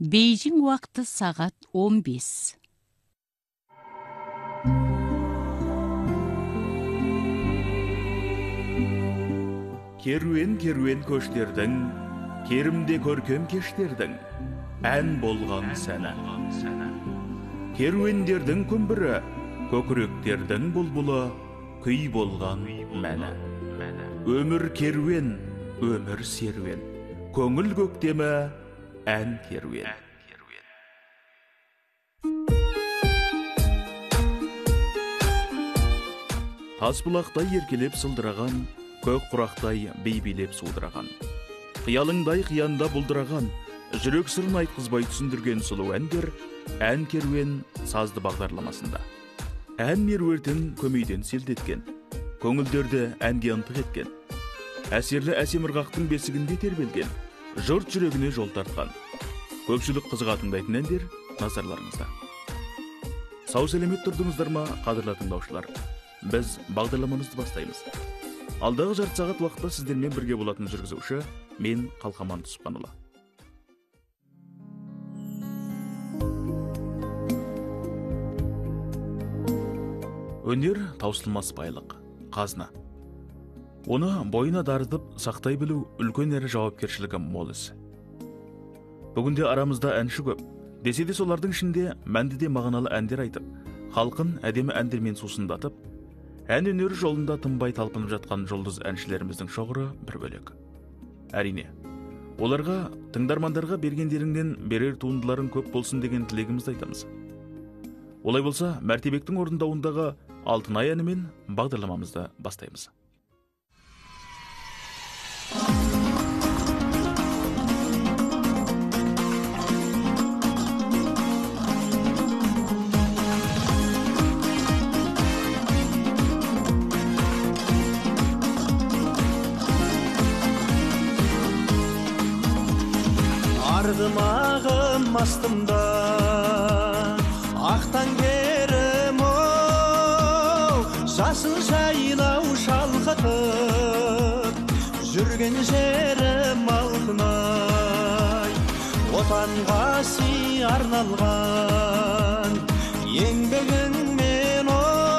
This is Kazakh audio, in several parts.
Бейжің уақыты сағат 15. Керуен көштердің, керімде көркем кештердің, ән болған сәні. Керуендердің күмбірі, көкіректердің бұлбұлы, күй болған мәні. Өмір керуен, өмір серуен, көңіл көктемі, ән керуен. Тасбұлақтай еркелеп сылдыраған, көк құрақтай бейбелеп судыраған. Қиялыңдай қиянда бұлдыраған, жүрек сырын айтқызбай түсіндірген сұлу әндер, ән керуен сазды бағдарламасында. Ән меруертін көмейден селдеткен, көңілдерді әнге ынтық еткен. Әсерлі әсем ырғақтың бесігінде тербелген, жұрт жүрегіне жол тартқан. Көпшілік қызыға тыңдайтын әндер назарларыңызда. Сау сәлемет тұрдыңыздар ма, қадірлі тыңдаушылар? Біз бағдарламамызды бастаймыз. Алдағы жарты сағат уақытта сіздермен бірге болатын жүргізуші мен Қалқаман Тұспанұлы. Өнер таусылмас байлық, қазына. Оны бойына дарытып сақтай білу үлкен әрі жауапкершілігі мол іс. Бүгінде арамызда әнші көп, десе де солардың ішінде мәнді де мағыналы әндер айтып, халқын әдемі әндермен сусындатып, ән өнері жолында тынбай талпынып жатқан жұлдыз әншілеріміздің шоғыры бір бөлек. Әрине, оларға, тыңдармандарға бергендеріңнен берер туындыларын көп болсын деген тілегімізді айтамыз. Олай болса, Мәртебектің орындауындағы Алтынай әнімен бағдарламамызды бастаймыз. Ардымағым астымда ақтан керім жасыл жайлау шалқытып жүрген жерім алтынай, отанға сый арналған еңбегіңмен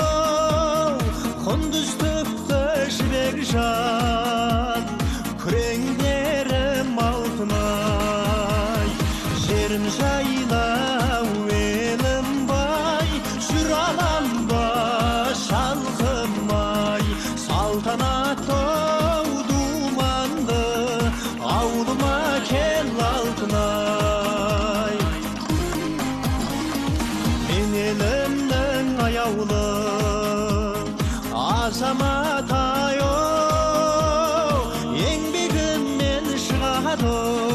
құндыз түпті жібек жан күреңдерім алтынай, жерім жайлау елім бай, жүр аламда шалқымай, салтанат думанды аулыма кел алтынай. Мен елімнің аяулы азаматай, еңбегіммен шығады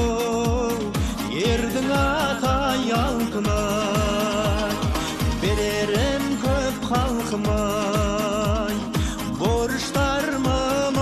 ердің атай алтынай. Берерім көп халқымай, борыштармын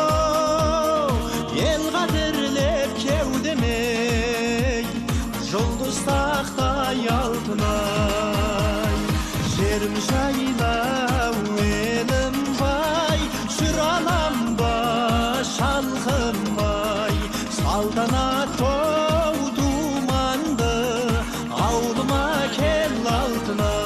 ел қадірлеп кеудемей, жұлдыз тақтай алтынай. Жерім жайлау елім бай, жүр аламда шалқымай, салтанат думанды аулыма кел алтынай.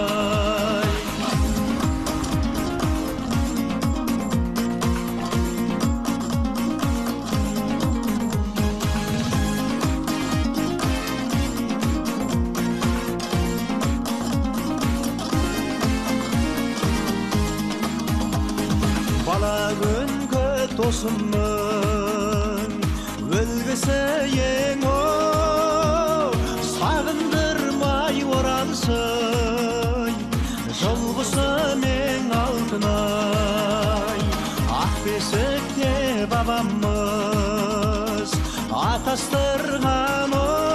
Бала күнгі досымның өлгісі ең сағындырмай оралсың, жолғысы мен алтынай. Ақ бесікте бабамыз атастырған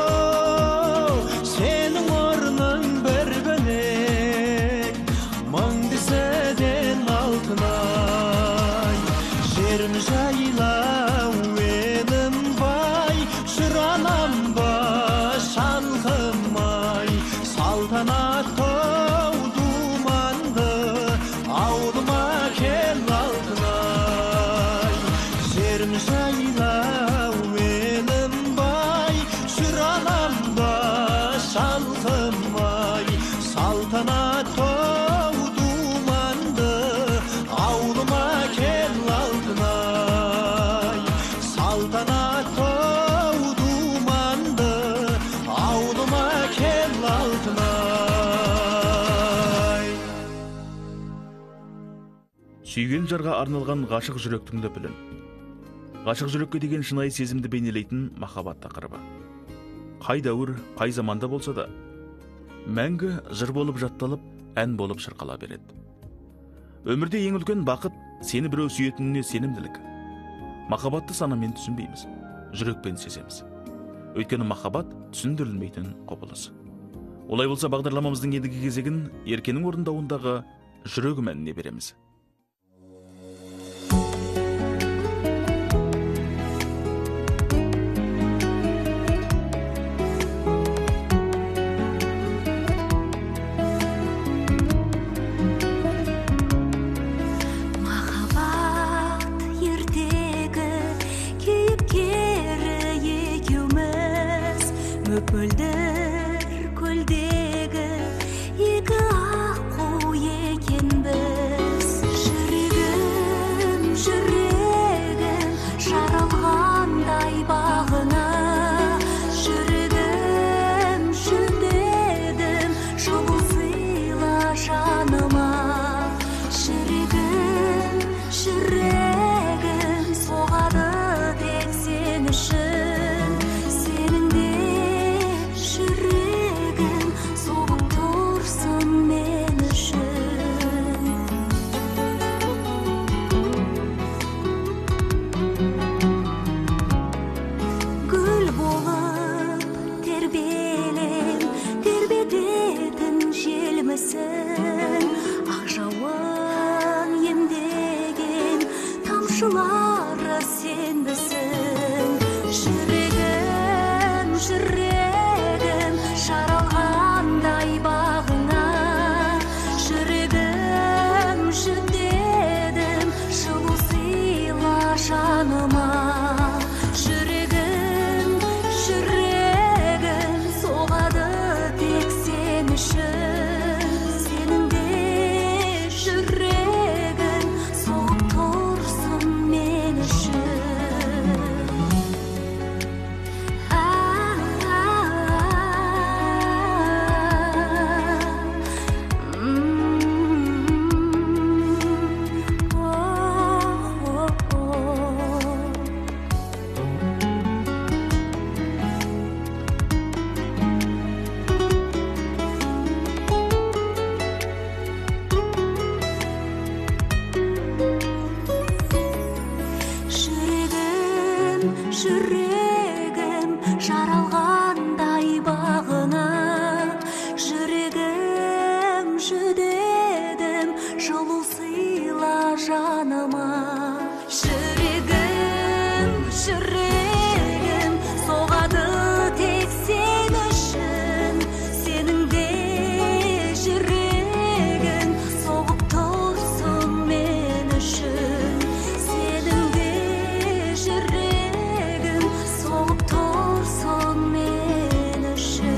сенің орның бір бөлек, мың кісіден алтынай. Жерім жайлау елім бай, жүр аламда шалқымай, салтанат думанды аулыма кел алтынай. Жерім жайлау елім бай, жүр аламда Сүйген жарға арналған ғашық жүректің лүпілін. Ғашық жүрекке деген шынайы сезімді бейнелейтін махаббат тақырыбы. Қай дәуір, қай заманда болса да, мәңгі жыр болып жатталып, ән болып шырқала береді. Өмірде ең үлкен бақыт сені біреу сүйетініне сенімділік. Махаббатты санамен түсінбейміз, жүрекпен сеземіз. Өйткені махаббат түсіндірілмейтін құбылыс. Олай болса бағдарламамыздың ендігі кезегін Еркенің орындауындағы жүрегім әніне береміз. Мөлдір көлдегі екі аққу екенбіз. Жүрегім, жүрегім жаралғандай бағына. Жүрегім, жүдедім жылу сыйла жаныма. Жүрегім, жүрегім соғады тек сен үшін. Ақ жауын емдеген тамшылары сенбісің. Жүрегім, жүрегім жаралғандай бағына. Жүрегім, жүдедім жылу сыйла жаныма. Жүрегім, жүрегім соғады тек сен үшін. Жүрегім жаралғандай бағына. Жүрегім, жүдедім жылу сыйла жаныма. Жүрегім, жүрегім соғады тек сен үшін. Сенің де жүрегің соғып тұрсын мен үшін. Сенің де жүрегің соғып тұрсын мен үшін.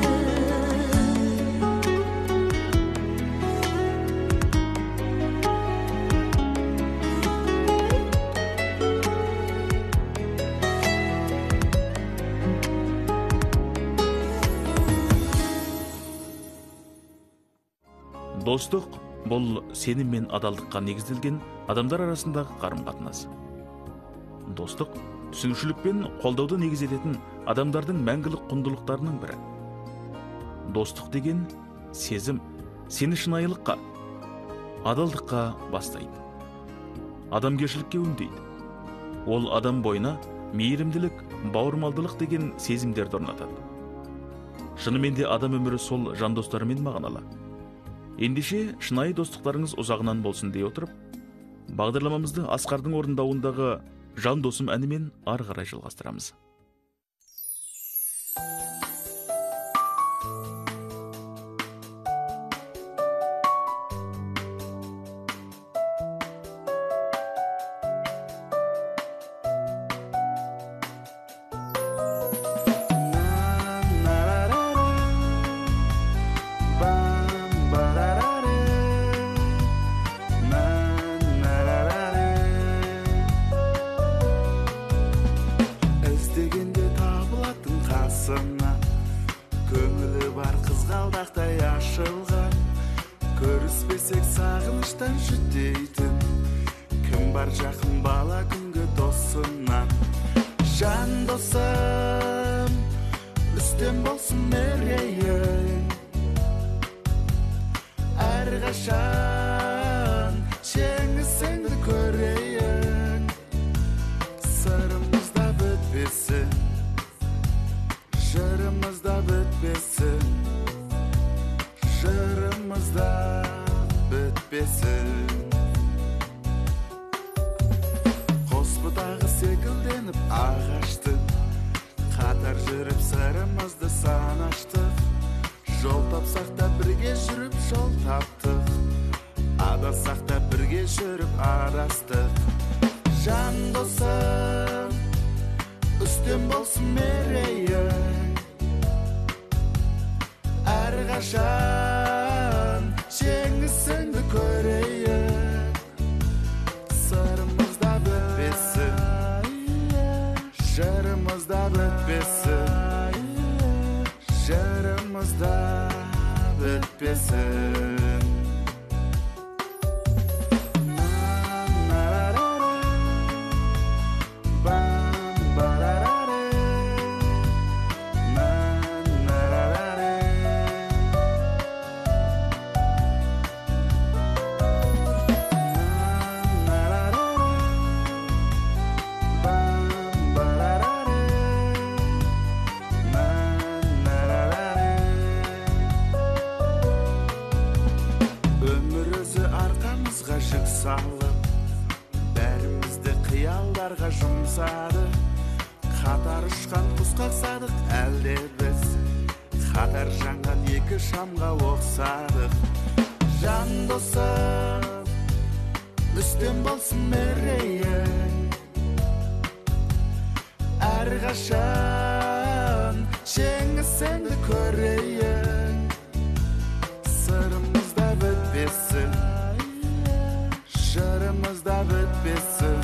Достық бұл сенім мен адалдыққа негізделген адамдар арасындағы қарым-қатынас. Достық түсінушілік пен қолдауды негіз ететін адамдардың мәңгілік құндылықтарының бірі. Достық деген сезім сені шынайылыққа, адалдыққа бастайды. Адамгершілікке үндейді. Ол адам бойына мейірімділік, бауырмалдылық деген сезімдерді орнатады. Шынымен де адам өмірі сол жан достарымен мағыналы. Ендеше шынайы достықтарыңыз ұзағынан болсын дей отырып, бағдарламамызды Асқардың орындауындағы Жан досым әнімен ары қарай жалғастырамыз. Жан досым, үстем болсын мерейің, әрқашан жеңісіңді көрейін. Сырымызда бітпесін, жырымызда бітпесін, жырымызда бітпесін. Қоспыдағы секілденіп ағаштық, қатар жүріп сырымызды санаштық. Жол тапсақ та бірге жүріп жол таптық, адасақ та бірге жүріп адастық. Жан досым, үстем болсын мерейің, әрқашан жеңісіңді көрейін. Сырымызда бітпесін, жырымызда бітпесін, жырымызда бітпесін. Бәрімізді қиялдарға жұмсады, қатар ұшқан құсқа садық әлде біз, қатар жанған екі шамға оқсадық. Жан досым, үстем болсын мерейің, әрқашан жеңісіңді көрейін. Сырымызда бітпесін, жырымызда бітпесін,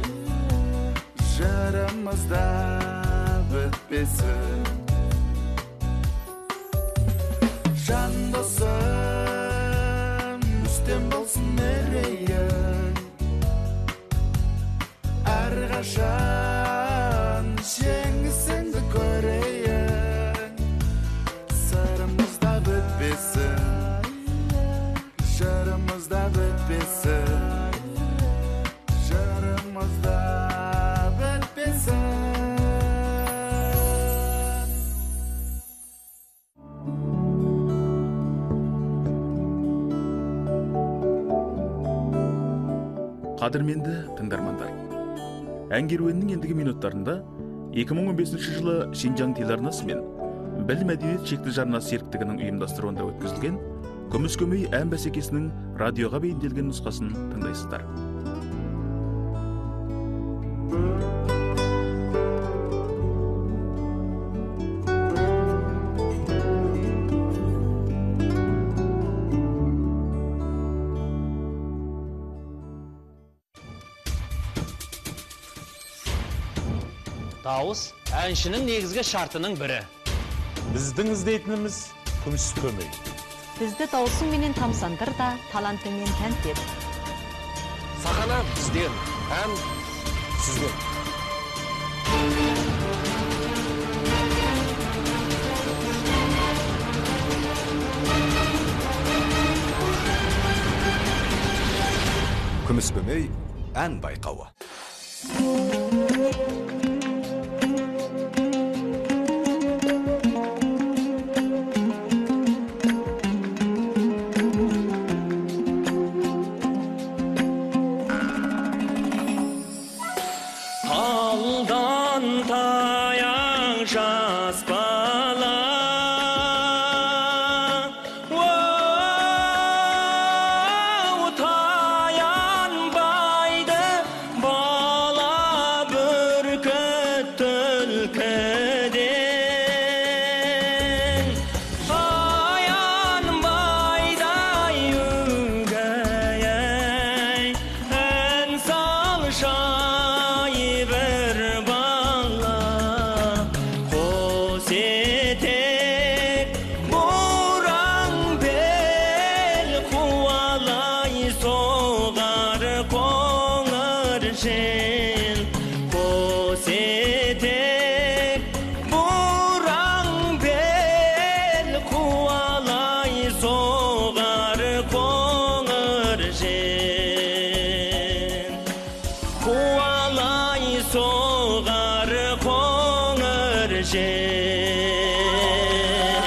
жырымызда бітпесін. Жан досым, үстем болсын мерейің, әрқашан жеңісіңді көрейін. Сырымызда бітпесін, жырымызда бітпесін, жырымызда бітпесін. Қадірменді тыңдармандар, ән керуенінің ендігі минуттарында 2015 жылы Шинжаң телеарнасы мен Біл мәдениет шекті жарнасы серіктігінің ұйымдастыруында өткізілген Күміс көмей ән бәсекесінің радиоға бейімделген нұсқасын тыңдайсыздар. Дауыс әншінің негізгі шартының бірі. Біздің іздейтініміз күміс көмей. Бізді дауысың менен тамсандыр да, талантыңмен тәнт ет. Сақана бізден, ән сізден. Күміс көмей ән байқауы. жел, қос ете соғар қоңыр жел.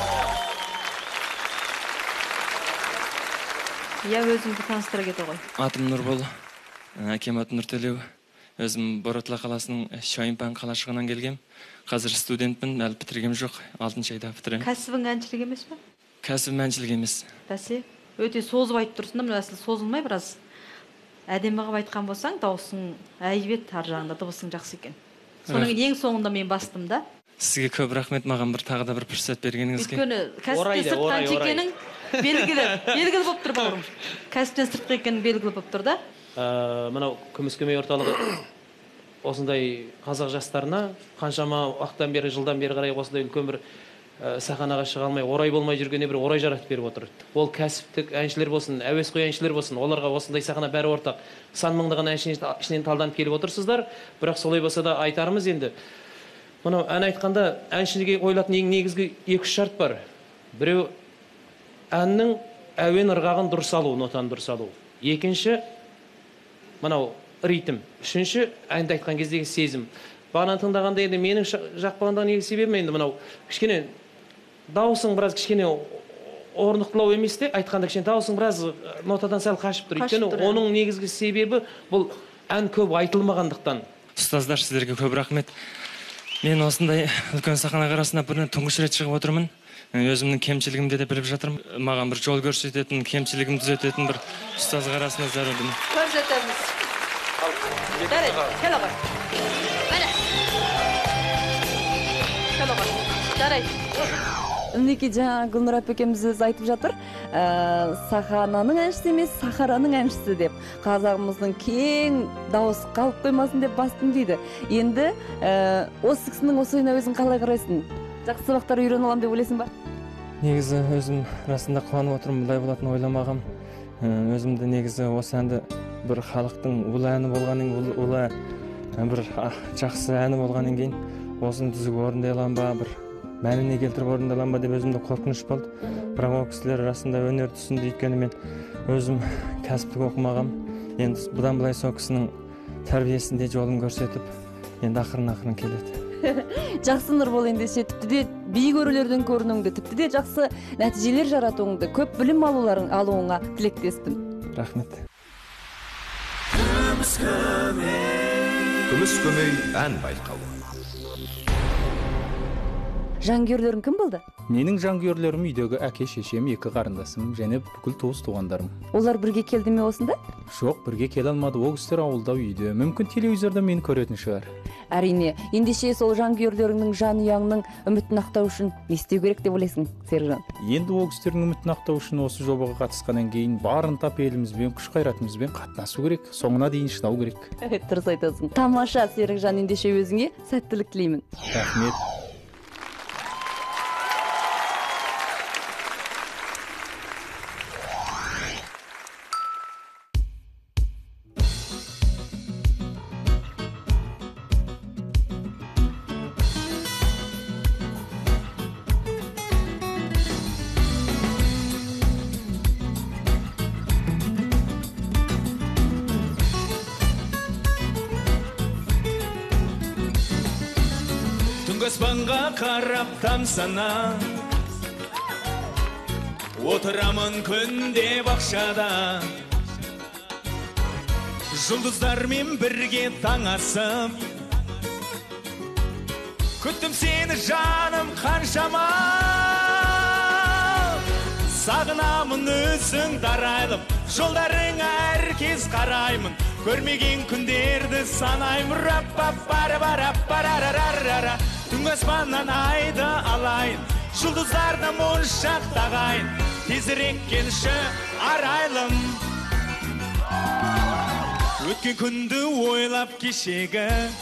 Я өзімді таныстыра кете ғой. Атым Нұрбол, әкем аты Нұртөлеу. Өзім Боротла қаласының Шойынпан қалашығынан келгем. Қазір студентпін, әлі бітіргем жоқ. 6 айда бітірем. Кәсібің әншілік емес пе? Кәсібім әншілік емес. Бәсе, өте созып айтып тұрсың да, мына әсіл созылмай біраз. Әдемі қылып айтқан болсаң, дауысың әйбет, ар жағында дыбысың жақсы екен. Соның ең соңында мен бастым да. Сізге көп рахмет, маған тағы да бір фұрсат бергеніңізге. Өйткені кәсіптен сыртқан екенің белгілі болып тұр бауырым. Кәсіптен сыртқа екенің белгілі болып тұр да. Мынау Күміскөмей орталығы осындай қазақ жастарына қаншама уақыттан бері, жылдан бері қарай осындай үлкен бір саханаға шыға алмай, орай болмай жүргенде бір орай жаратып беріп отыр. Ол кәсіптік әншілер болсын, әуесқой әншілер болсын, оларға осындай сахана бәрі ортақ. Сан мыңдаған әншінің ішінен талданып келіп отырсыздар. Бірақ солай болса да айтарымыз енді. Мынау ән айтқанда әншіге қойылатын ең негізгі 2-3 шарт бар. Біреу әннің әуен ырғағын дұрыс алу, нотаны дұрыс алу. Екінші мынау ритм. Үшінші әнді айтқан кездегі сезім. Бағана тыңдағанда енді менің жақпағандағы негізгі себебім енді мынау кішкене дауысың біраз кішкене орнықтылау емес те, айтқанда кішкене дауысың біраз нотадан сәл қашып тұр. Өйткені оның негізгі себебі бұл ән көп айтылмағандықтан. Ұстаздар, сіздерге көп рахмет. Мен осындай үлкен сахана арасына тұңғыш рет шығып отырмын. Өзімнің кемшілігімді де біліп жатырмын. Маған бір жол көрсететін, кемшілігімді түзететін бір ұстаз арасына зарудым. Көрсетеміз. Жарайды, кел аға. Кел аға. Жарайды. Мінекей жаңа Гүлнұр апекеміз өзі айтып жатыр, сахананың әншісі емес, сахараның әншісі деп. Қазағымыздың кең дауыс қалып қоймасын деп бастым дейді. Енді осы кісінің осы ойына өзің қалай қарайсың? Жақсы сабақтар үйреніп аламын деп ойлайсың ба? Негізі өзім расында қуанып отырмын, бұлай болатынын ойламағам. Өзімді негізі осы әнді бір халықтың ұлы әні болғаннан кейін, бір жақсы әні болғаннан кейін, осыны түзіп орындай аламын ба, бір мәніне келтіріп орындай аламын ба деп өзімде қорқыныш болды. Бірақ ол кісілер расында өнер түсінді, өйткені мен өзім кәсіптік оқымағам. Енді бұдан былай сол кісінің тәрбиесінде жолын көрсетіп, енді ақырын келеді. Жақсы Нұрбол, ендеше тіпті де биік өрелерден көрінуіңді, тіпті де жақсы нәтижелер жаратуыңды, көп білім алуыңа тілектеспін. Рахмет. Күміскөмей ән байқауы. Жанкүйерлерің кім болды? Менің жанкүйерлерім үйдегі әке, шешем, 2 қарындасым және бүкіл туыс туғандарым. Олар бірге келді ме осында? Жоқ, бірге келе алмады. Ол кісілер ауылда, үйде. Мүмкін телевизорда мені көретін шығар. Әрине, ендеше сол жанкүйерлеріңнің жанұяңның үмітін ақтау үшін не істеу керек деп ойлайсың, Сержан? Енді ол кісілердің үмітін ақтау үшін осы жобаға қатысқаннан кейін барын тап елімізбен, күш қайратымызбен қатынасу керек. Соңына дейін шыдау керек. Дұрыс айтасың. Тамаша, Сержан, ендеше өзіңе сәттілік тілеймін. Рахмет. Аспанға қарап тамсана, отырамын күнде бақшада, жұлдыздармен бірге таң асып, күттім сені жаным қаншама, сағынамын өзің дарайлым, жолдарыңа әркез қараймын, көрмеген күндерді санаймын, рап-пап-пара-пара-пара-ра-ра-ра-ра. Түнгі аспаннан айды алайын, жұлдыздарды моншақтағайын, тезірек келші арайлым. Өткен күнді ойлап кешегі,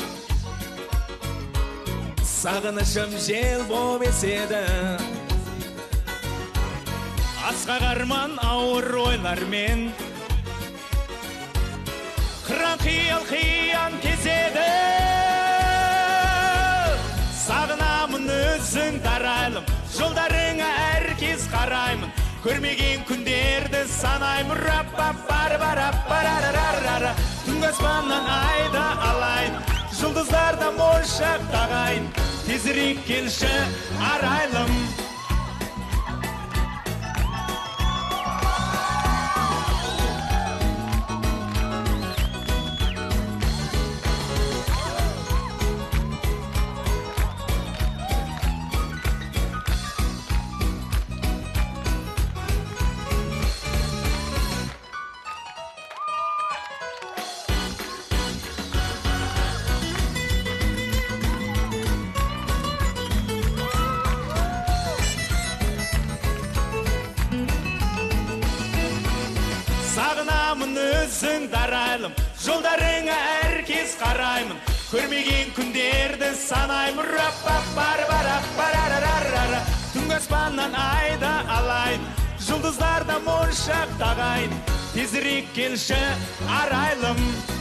сағынышым жел боп еседі. Асқақ арман ауыр ойлармен, қыран қиян кезеді. Сағынамын өзің дарайлым, жолдарыңа әркез қараймын, көрмеген күндерді санаймын, рап-пап-пара-пара-пара-ра-ра-ра. Түнгі аспаннан айды алайын, ағайын, тезірек келші арайлым. Сағынамын өзіңді арайлым, жолдарыңа әркез қараймын, көрмеген күндерді санаймын. Рап-пап-бар-барап-барарарарара, түнгі аспаннан айды алайын, жұлдыздарда моншақ тағайын, тезірек келші арайлым.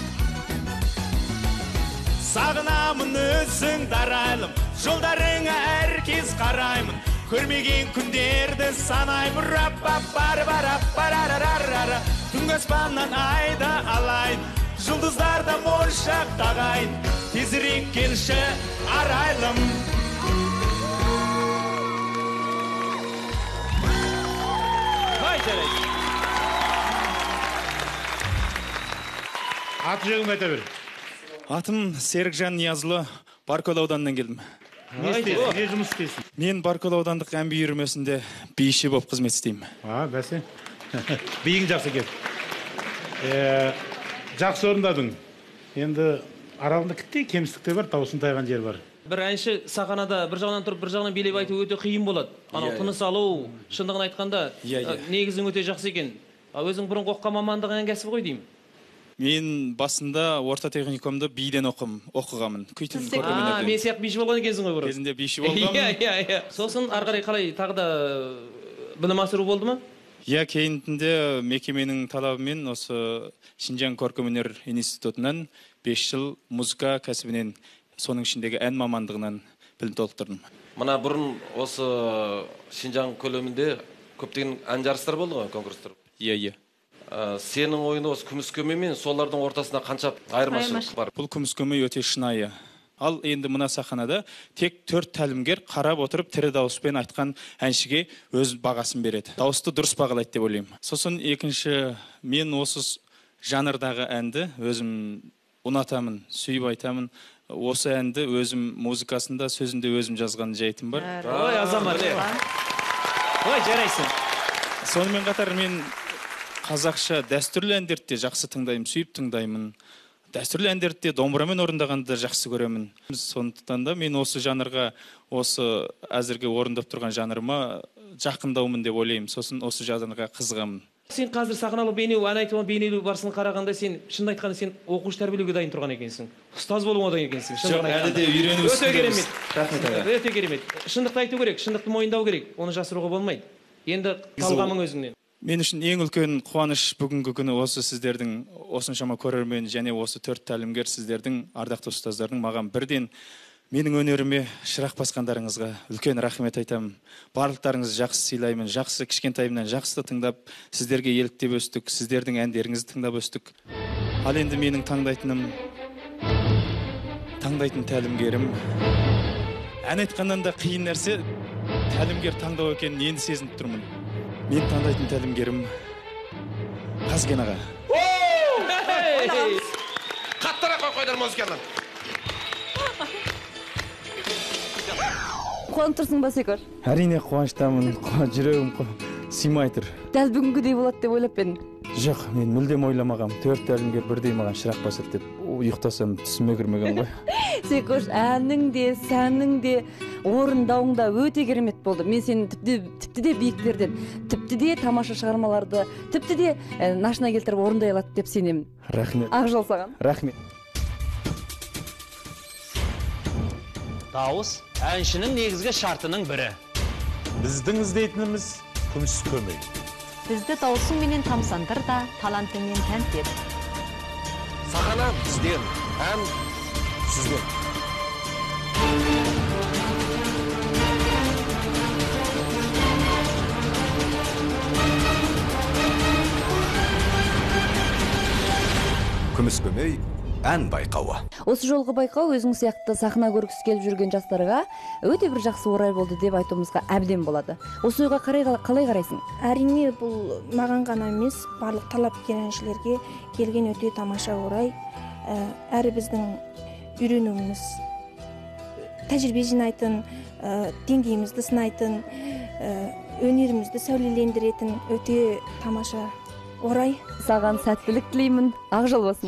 Сағынамын өзіңді арайлым, жолдарыңа әркез қараймын, көрмеген күндерді санаймын. Рап-пап-бар-барап-барарарарара, түнгі аспаннан айды алайын, жұлдыздарда моншақ тағайын, тезірек келші арайлым. Аты жөніңді айта бер. Атым Серікжан Ниязұлы, Баркөл ауданынан келдім. Не істейсің, не жұмыс істейсің? Мен Баркөл аудандық ән би үйірмесінде биші болып қызмет істеймін. Бәсе. Биің жақсы екен. Жақсы орындадың. Енді аралығында кіттей кемістіктер бар, дауысын тайған жер бар. Бір әнші сахнада бір жағынан тұрып, бір жағынан билеп айту өте қиын болады. Анау тыныс алу, шындығын айтқанда, негізің өте жақсы екен. Өзің бұрын оқыған мамандық ән кәсібі ғой деймін. Мен басында орта техникумды биден оқығамын. Мен сияқты биші болған екенсің ғой бұрын. Кезінде биші болғамын. Сосын ары қарай қалай тағы да білім асыру болды ма? Кейінтінде мекеменің талабымен осы Шинжаң көркемөнер институтынан 5 жыл музыка кәсібінен, соның ішіндегі ән мамандығынан білім толықтырдым. Мына бұрын осы Шинжаң көлемінде көптеген ән жарыстар болды ғой, конкурстар. Иә. Сенің ойыны осы күміс көме мен солардың ортасында қанша айырмашылық бар? Бұл күміс көме өте шынайы. Ал енді мына сахнада тек 4 тәлімгер қарап отырып тірі дауыспен айтқан әншіге өз бағасын береді. Дауысты дұрыс бағалайды деп ойлаймын. Сосын екінші, мен осы жанрдағы әнді өзім ұнатамын, сүйіп айтамын. Осы әнді өзім музыкасында, сөзінде өзім жазған жайтым бар. Ой, азамат. Ой, жарайсың. Сонымен қатар мен қазақша дәстүрлі әндерді жақсы тыңдаймын, сүйіп тыңдаймын. Дәстүрлі әндерді домбырамен орындағанды жақсы көремін. Сондықтан да мен осы жанрға, осы әзірге орындап тұрған жанрыма жақындаумын деп ойлаймын. Сосын осы жанрға қызығамын. Сен қазір сахналық бейнелеу, ән айтуға бейнелеу барысын қарағанда, сен шынды айтқанда сен оқушы тәрбиелеуге дайын тұрған екенсің. Ұстаз болуға дайын екенсің. Жоқ, әлі де үйрену үстіндеміз. Өте керемет. Шындықты айту керек, шындықты мойындау керек. Оны жасыруға болмайды. Енді талғамың өзіңнен. Мен үшін ең үлкен қуаныш бүгінгі күні осы сіздердің, осыншама көрермен және осы 4 тәлімгер сіздердің, ардақты ұстаздардың маған бірден менің өнеріме шырақ басқандарыңызға үлкен рахмет айтамын. Барлықтарыңызды жақсы сыйлаймын, жақсы кішкентайымнан жақсы тыңдап, сіздерге еліктеп өстік, сіздердің әндеріңізді тыңдап өстік. Ал енді менің таңдайтын тәлімгерім. Ән айтқаннан да қиын нәрсе тәлімгер таңдау екенін енді сезініп тұрмын. Мен таңдайтын тәлімгерім Қазген аға. Қаттырақ қойдар музыканы. Қуанып тұрсың ба, Секор? Әрине қуаныштамын, жүрегім сыймай тұр. Дәл бүгінгідей болады деп ойлап едім. Жоқ, мен мүлдем ойламағам. 4 тәлімгер бірдей маған шырақ басып деп, ұйықтасам түсіме кірмеген ғой. Секор, әнің де, сәнің де, орындауың да өте керемет болды. Мен сені тіпті де биіктерден, тіпті де тамаша шығармаларды, тіпті де нашына келтіріп орындай алады деп сенемін. Рахмет. Ақ жол саған. Рахмет. Дауыс әншінің негізгі шартының бірі. Біздің іздейтініміз күміс көмей. Бізді дауысың менен тамсандыр да, талантыңмен тәнт ет. Сахана бізден, ән сізден. Күміс көмей ән байқауы. Осы жолғы байқау өзің сияқты сахна көргісі келіп жүрген жастарға өте бір жақсы орай болды деп айтуымызға әбден болады. Осы ойға қалай қарайсың? Әрине, бұл маған ғана емес, барлық талапкер әншілерге келген өте тамаша орай. Әрі біздің үйренуіміз, тәжірибе жинайтын, деңгейімізді сынайтын, өнерімізді сәулелендіретін өте тамаша орай. Саған сәттілік тілеймін, ақ жол болсын.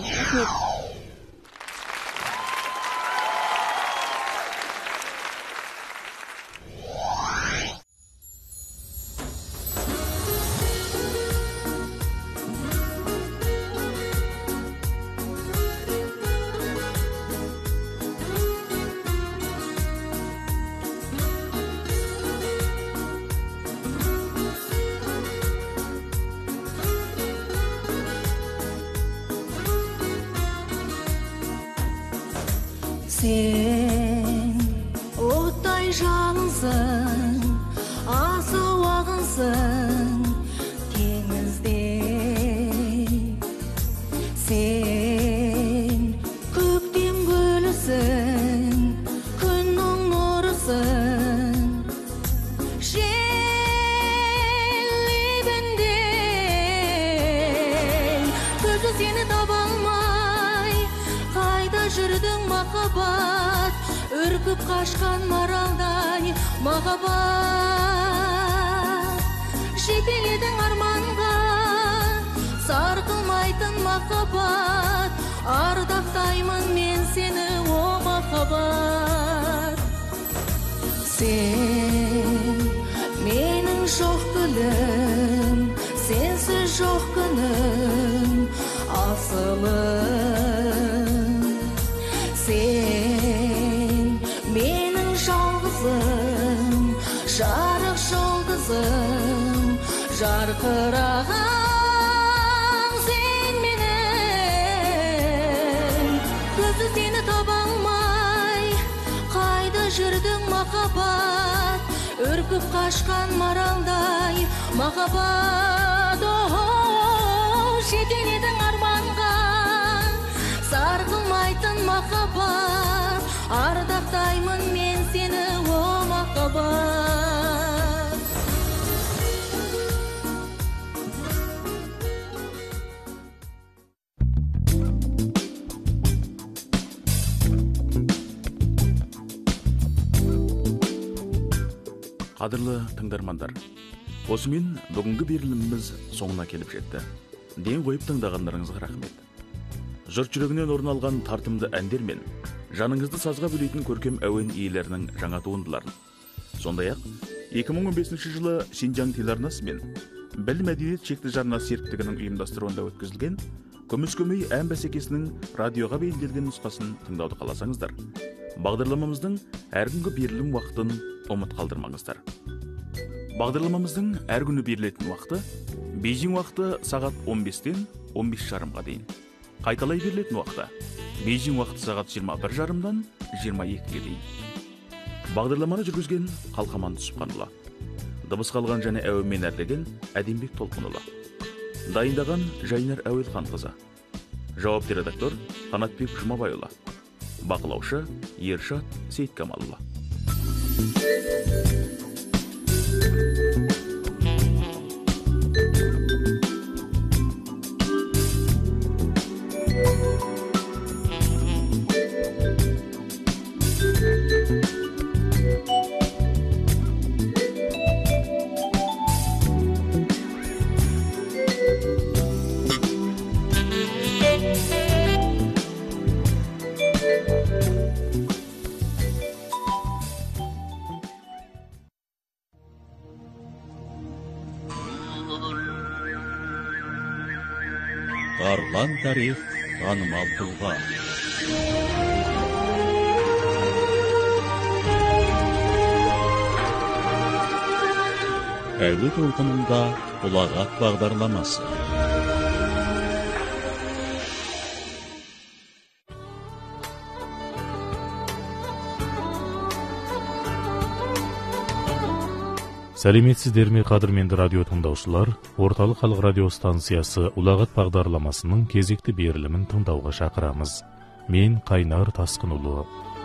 Sen otтай жалынсың, асау ағынсың теңізде. Сен көктем гүлісің, күннің нұрысың, жел лебінде. Көзі сені таба алмай, қайда жүрдің махаббат, үркіп қашқан маралдай махаббат. Жетеледің арманға, сарқылмайтын махаббат, ардақтаймын мен сені, о махаббат. Сен менің жоқ гүлім, сенсіз жоқ күнім, асылым. Сен менің жалғызым, жарық жұлдызым, жарқыраған сен менің. Көзі сені таба алмай, қайда жүрдің махаббат, үркіп қашқан маралдай махаббат. Жетеледің арманға, сарқылмайтын махаббат, ардақтаймын мен сені, о махаббат. Қадірлі тыңдармандар, осымен бүгінгі беріліміміз соңына келіп жетті. Ден қойып тыңдағандарыңызға рахмет. Жұрт жүрегінен орын алған тартымды әндер мен жаныңызды сазға бөлейтін көркем әуен иелерінің жаңа туындыларын. Сондай-ақ 2015 жылы Шинжаң телеарнасы мен Біл мәдениет шекті жарнама серіктестігінің ұйымдастыруында өткізілген Күміс көмей ән бәсекесінің радиоға бейімделген нұсқасын тыңдауды қаласаңыздар, бағдарламамыздың әр күнгі берілім уақытын ұмыт қалдырмаңыздар. Бағдарламамыздың әр күні берілетін уақыты Бейжің уақыты сағат 15-тен 15:30-ға дейін. Қайталай берілетін уақыты Бейжің уақыты сағат 21:30-дан 22-ге дейін. Бағдарламаны жүргізген Қалқаман Түсіпханұлы, дыбыс қалған және әуенмен әрлеген Әдембек Толқынұлы, дайындаған Жайнар Әуелханқызы, жауапты редактор Қанатбек Жұмабайұлы, бақылаушы Ершат Сейткамалұлы. Арлан тарих танымал тұлға. Әуе толқынында ұлағат бағдарламасы. Сәлеметсіздер ме, қадірменді радио тыңдаушылар, орталық халық радио станциясы ұлағат бағдарламасының кезекті берілімін тыңдауға шақырамыз. Мен Кайнар Таскын уулу.